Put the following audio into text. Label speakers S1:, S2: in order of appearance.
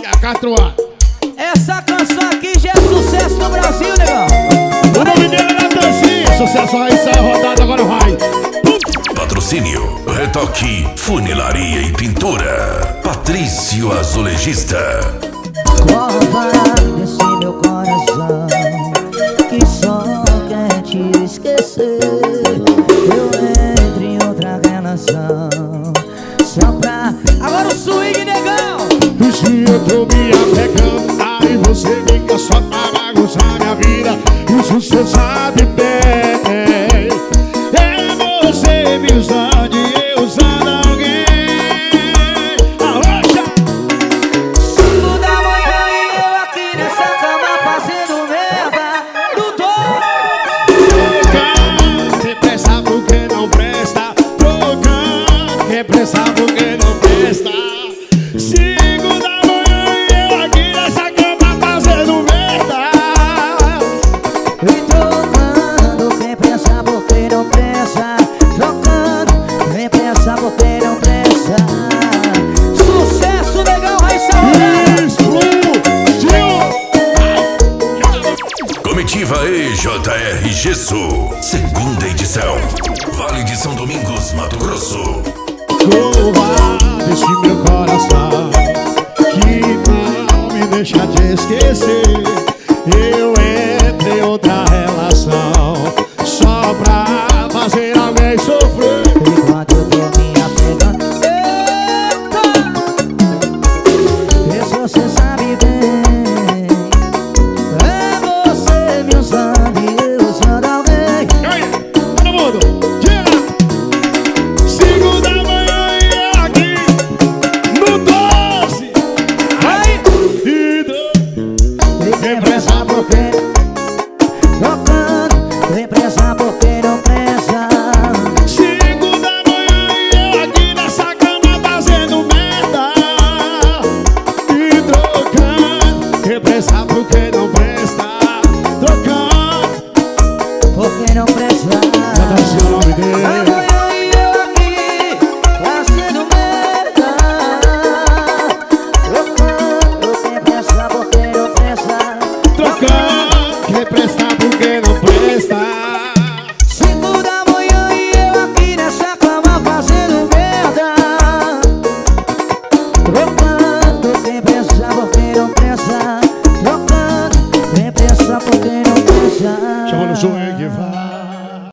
S1: Catuá.
S2: Essa canção aqui já é sucesso no Brasil, negão.
S1: O nome dele é Natanzinho. Sucesso aí, sai rodada, agora vai.
S3: Patrocínio, retoque, funilaria e pintura. Patrício Azulejista.
S2: Corra desse meu coração que só quer te esquecer. Eu entro em outra relação só pra... Agora o swing, negão.
S1: Se eu tô me apegando, aí você fica só pra bagunçar minha vida. Isso você sabe bem. É você me usando e eu usando alguém. Arrocha!
S2: 5 da manhã e eu aqui nessa cama fazendo merda.
S1: Trocando, quem presta porque não presta. Trocando, quem presta porque não presta. 5 da manhã e eu aqui nessa cama fazendo merda.
S2: E trocando, quem pensa porque não pensa. Trocando, quem pensa porque não pensa. Sucesso, negão, vai salvar.
S1: Explodiu!
S3: Comitiva EJR Gesso. Segunda edição. Vale de São Domingos, Mato Grosso.
S1: Corra desse meu coração que não me deixa te esquecer. Eu entrei em outra relação só pra fazer alguém sofrer.
S2: Enquanto eu tô me apegando, eita, esse você sabe.